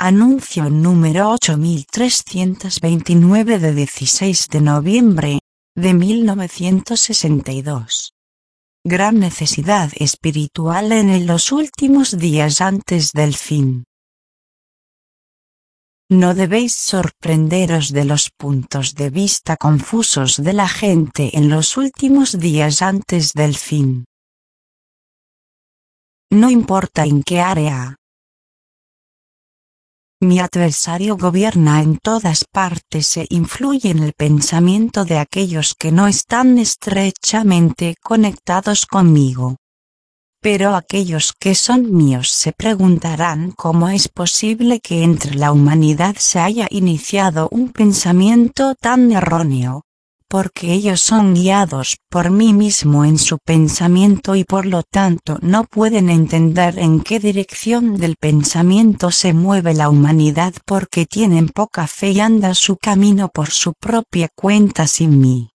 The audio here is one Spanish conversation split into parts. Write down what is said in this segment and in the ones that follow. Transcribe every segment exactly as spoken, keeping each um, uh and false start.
Anuncio número ocho mil trescientos veintinueve de dieciséis de noviembre de mil novecientos sesenta y dos. Gran necesidad espiritual en los últimos días antes del fin. No debéis sorprenderos de los puntos de vista confusos de la gente en los últimos días antes del fin. No importa en qué área. Mi adversario gobierna en todas partes e influye en el pensamiento de aquellos que no están estrechamente conectados conmigo. Pero aquellos que son míos se preguntarán cómo es posible que entre la humanidad se haya iniciado un pensamiento tan erróneo, porque ellos son guiados por mí mismo en su pensamiento y por lo tanto no pueden entender en qué dirección del pensamiento se mueve la humanidad porque tienen poca fe y anda su camino por su propia cuenta sin mí.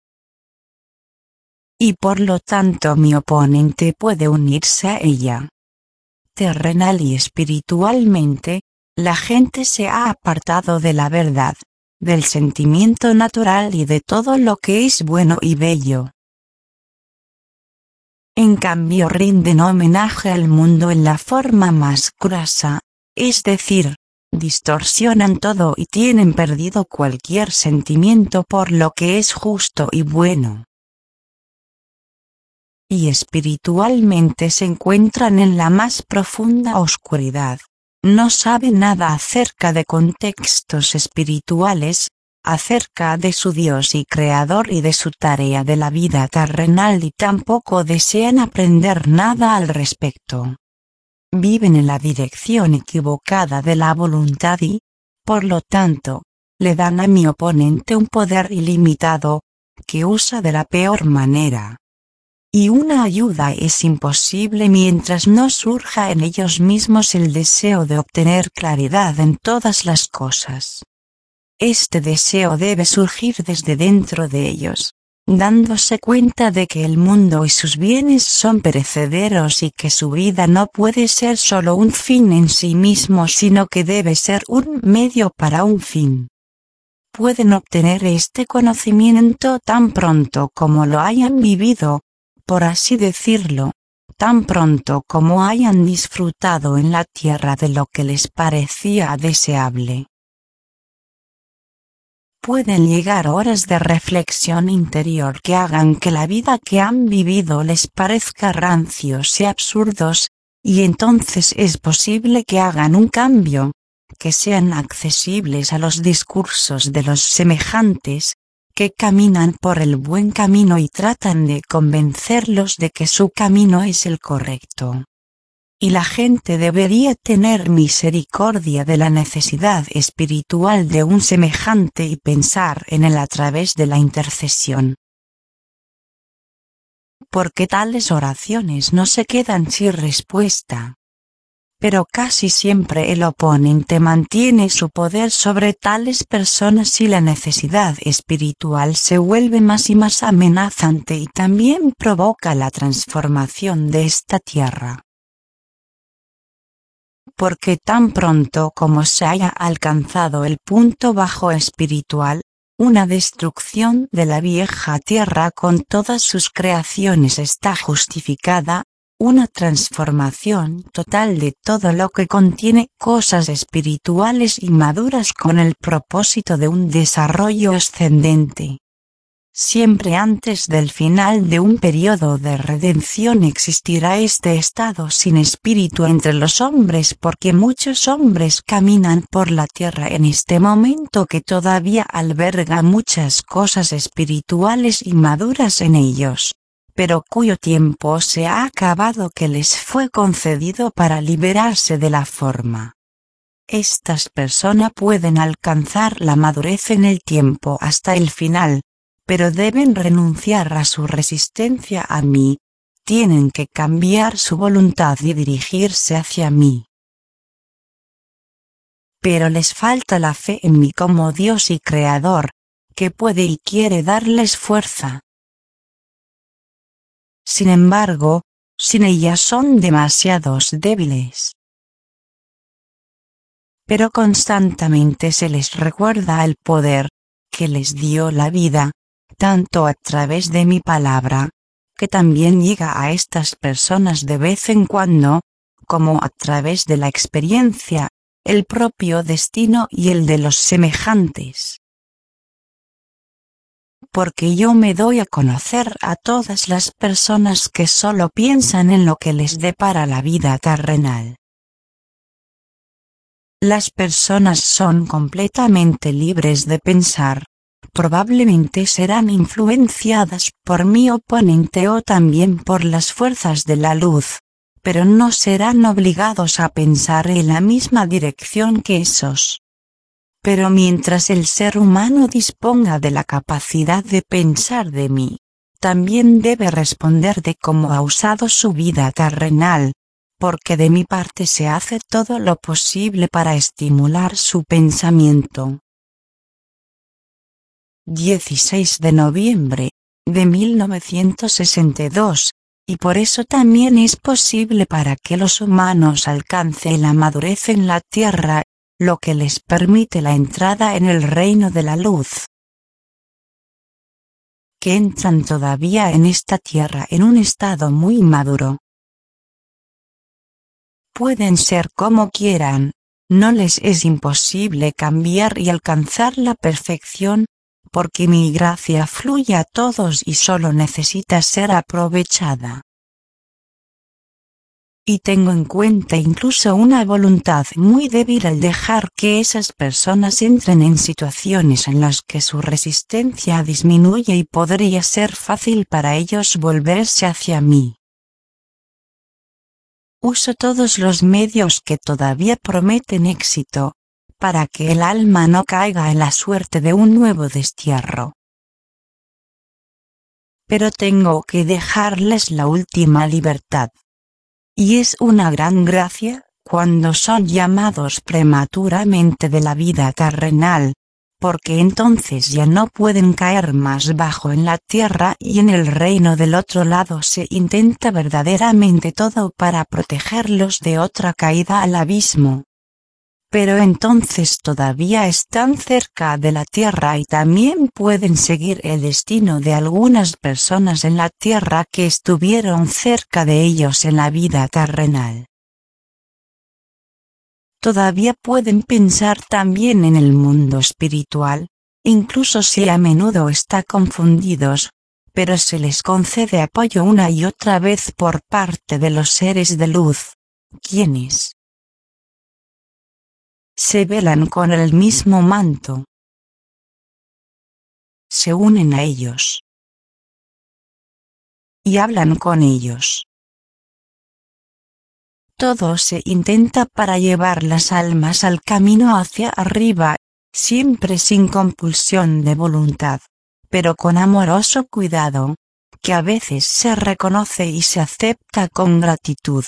Y por lo tanto mi oponente puede unirse a ella. Terrenal y espiritualmente, la gente se ha apartado de la verdad, del sentimiento natural y de todo lo que es bueno y bello. En cambio rinden homenaje al mundo en la forma más grasa, es decir, distorsionan todo y tienen perdido cualquier sentimiento por lo que es justo y bueno. Y espiritualmente se encuentran en la más profunda oscuridad. No saben nada acerca de contextos espirituales, acerca de su Dios y Creador y de su tarea de la vida terrenal y tampoco desean aprender nada al respecto. Viven en la dirección equivocada de la voluntad y, por lo tanto, le dan a mi oponente un poder ilimitado, que usa de la peor manera. Y una ayuda es imposible mientras no surja en ellos mismos el deseo de obtener claridad en todas las cosas. Este deseo debe surgir desde dentro de ellos, dándose cuenta de que el mundo y sus bienes son perecederos y que su vida no puede ser solo un fin en sí mismo sino que debe ser un medio para un fin. Pueden obtener este conocimiento tan pronto como lo hayan vivido, por así decirlo, tan pronto como hayan disfrutado en la tierra de lo que les parecía deseable. Pueden llegar horas de reflexión interior que hagan que la vida que han vivido les parezca rancios y absurdos, y entonces es posible que hagan un cambio, que sean accesibles a los discursos de los semejantes, que caminan por el buen camino y tratan de convencerlos de que su camino es el correcto. Y la gente debería tener misericordia de la necesidad espiritual de un semejante y pensar en él a través de la intercesión. Porque tales oraciones no se quedan sin respuesta. Pero casi siempre el oponente mantiene su poder sobre tales personas y la necesidad espiritual se vuelve más y más amenazante y también provoca la transformación de esta tierra. Porque tan pronto como se haya alcanzado el punto bajo espiritual, una destrucción de la vieja tierra con todas sus creaciones está justificada, una transformación total de todo lo que contiene cosas espirituales y maduras con el propósito de un desarrollo ascendente. Siempre antes del final de un periodo de redención existirá este estado sin espíritu entre los hombres porque muchos hombres caminan por la tierra en este momento que todavía alberga muchas cosas espirituales y maduras en ellos, pero cuyo tiempo se ha acabado que les fue concedido para liberarse de la forma. Estas personas pueden alcanzar la madurez en el tiempo hasta el final, pero deben renunciar a su resistencia a mí, tienen que cambiar su voluntad y dirigirse hacia mí. Pero les falta la fe en mí como Dios y Creador, que puede y quiere darles fuerza. Sin embargo, sin ella son demasiados débiles. pero constantemente se les recuerda el poder que les dio la vida, tanto a través de mi palabra, que también llega a estas personas de vez en cuando, como a través de la experiencia, el propio destino y el de los semejantes. Porque yo me doy a conocer a todas las personas que solo piensan en lo que les depara la vida terrenal. Las personas son completamente libres de pensar. Probablemente serán influenciadas por mi oponente o también por las fuerzas de la luz, pero no serán obligados a pensar en la misma dirección que esos. Pero mientras el ser humano disponga de la capacidad de pensar de mí, también debe responder de cómo ha usado su vida terrenal, porque de mi parte se hace todo lo posible para estimular su pensamiento. dieciséis de noviembre de mil novecientos sesenta y dos, y por eso también es posible para que los humanos alcancen la madurez en la tierra, lo que les permite la entrada en el reino de la luz. Que entran todavía en esta tierra en un estado muy maduro. Pueden ser como quieran, no les es imposible cambiar y alcanzar la perfección, porque mi gracia fluye a todos y solo necesita ser aprovechada. Y tengo en cuenta incluso una voluntad muy débil al dejar que esas personas entren en situaciones en las que su resistencia disminuye y podría ser fácil para ellos volverse hacia mí. Uso todos los medios que todavía prometen éxito, para que el alma no caiga en la suerte de un nuevo destierro. Pero tengo que dejarles la última libertad. Y es una gran gracia, cuando son llamados prematuramente de la vida terrenal, porque entonces ya no pueden caer más bajo en la tierra y en el reino del otro lado se intenta verdaderamente todo para protegerlos de otra caída al abismo. Pero entonces todavía están cerca de la tierra y también pueden seguir el destino de algunas personas en la tierra que estuvieron cerca de ellos en la vida terrenal. Todavía pueden pensar también en el mundo espiritual, incluso si a menudo está confundidos, pero se les concede apoyo una y otra vez por parte de los seres de luz, quienes se velan con el mismo manto. Se unen a ellos. Y hablan con ellos. Todo se intenta para llevar las almas al camino hacia arriba, siempre sin compulsión de voluntad, pero con amoroso cuidado, que a veces se reconoce y se acepta con gratitud.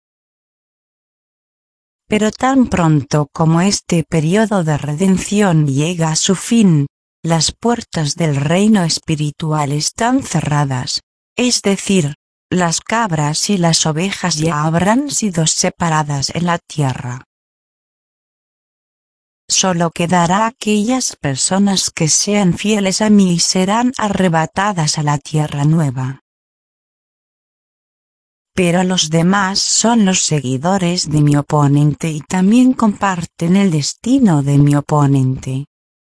Pero tan pronto como este periodo de redención llega a su fin, las puertas del reino espiritual están cerradas, es decir, las cabras y las ovejas ya habrán sido separadas en la tierra. Solo quedará aquellas personas que sean fieles a mí y serán arrebatadas a la tierra nueva. Pero los demás son los seguidores de mi oponente y también comparten el destino de mi oponente.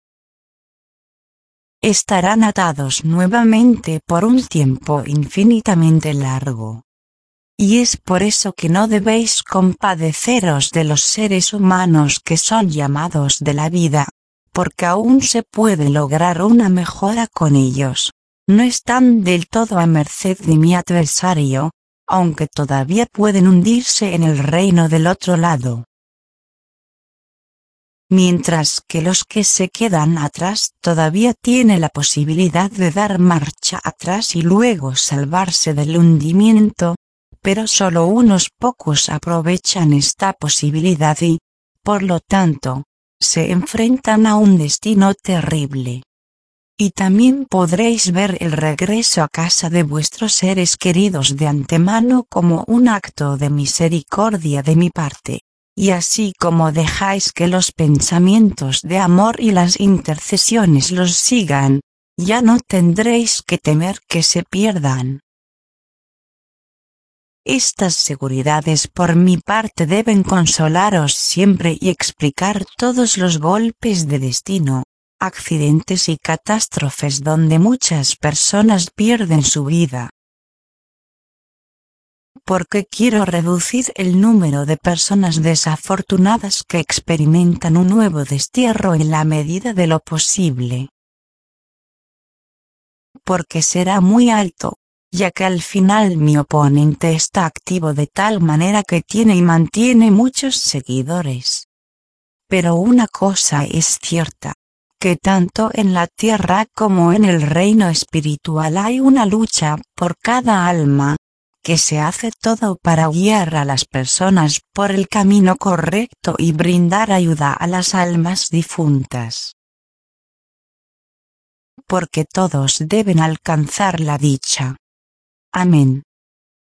Estarán atados nuevamente por un tiempo infinitamente largo. Y es por eso que no debéis compadeceros de los seres humanos que son llamados de la vida, porque aún se puede lograr una mejora con ellos. No están del todo a merced de mi adversario, aunque todavía pueden hundirse en el reino del otro lado. Mientras que los que se quedan atrás todavía tienen la posibilidad de dar marcha atrás y luego salvarse del hundimiento, pero solo unos pocos aprovechan esta posibilidad y, por lo tanto, se enfrentan a un destino terrible. Y también podréis ver el regreso a casa de vuestros seres queridos de antemano como un acto de misericordia de mi parte, y así como dejáis que los pensamientos de amor y las intercesiones los sigan, ya no tendréis que temer que se pierdan. Estas seguridades por mi parte deben consolaros siempre y explicar todos los golpes de destino, accidentes y catástrofes donde muchas personas pierden su vida. Porque quiero reducir el número de personas desafortunadas que experimentan un nuevo destierro en la medida de lo posible. Porque será muy alto, ya que al final mi oponente está activo de tal manera que tiene y mantiene muchos seguidores. Pero una cosa es cierta, que tanto en la tierra como en el reino espiritual hay una lucha por cada alma, que se hace todo para guiar a las personas por el camino correcto y brindar ayuda a las almas difuntas. Porque todos deben alcanzar la dicha. Amén.